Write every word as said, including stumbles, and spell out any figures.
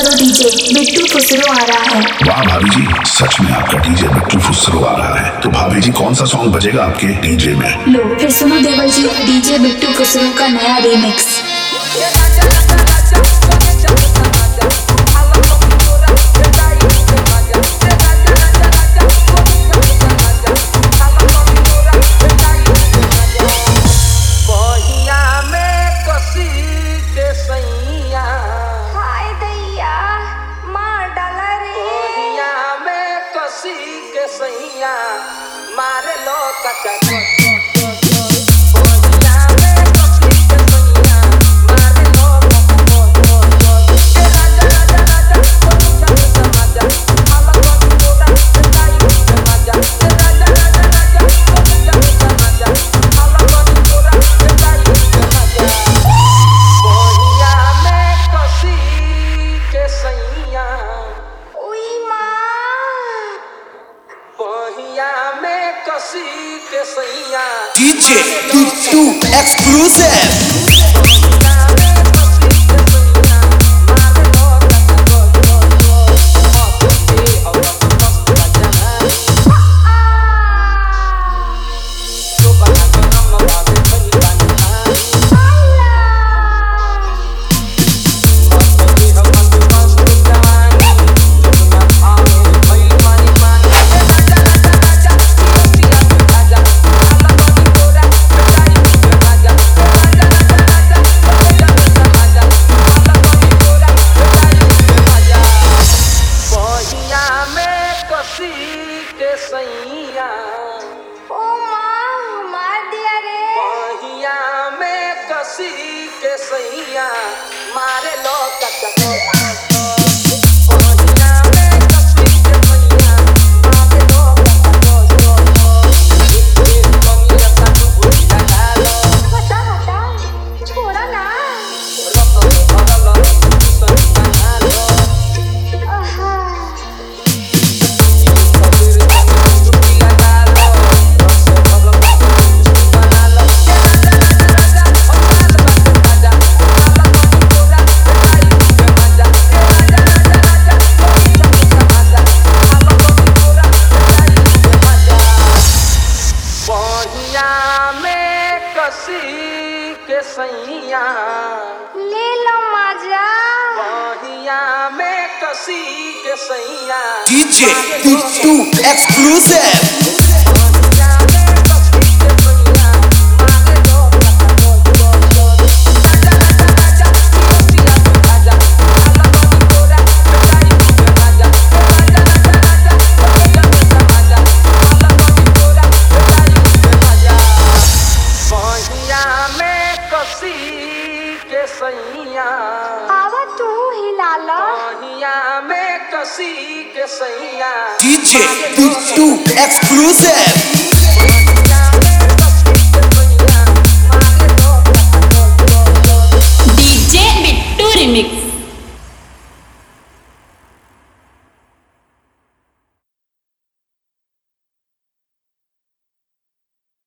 करो डीजे, बिट्टू फुसरो आ रहा है। वाह भाभी जी, सच में आपका डीजे बिट्टू फुसरो आ रहा है। तो भाभी जी कौन सा सॉन्ग बजेगा आपके डीजे में? लो फिर सुनो देवर जी, डीजे बिट्टू फुसरो का नया रीमिक्स। मारे लो कच्चा D J Bittu Exclusive. के सैया मारे लो कच्चा के सैया ले लो मजा बहिया में कसी के सैया D J Bittu Exclusive. आवा तू हिला ला बहिया में कसी के सैया D J Bittu Exclusive.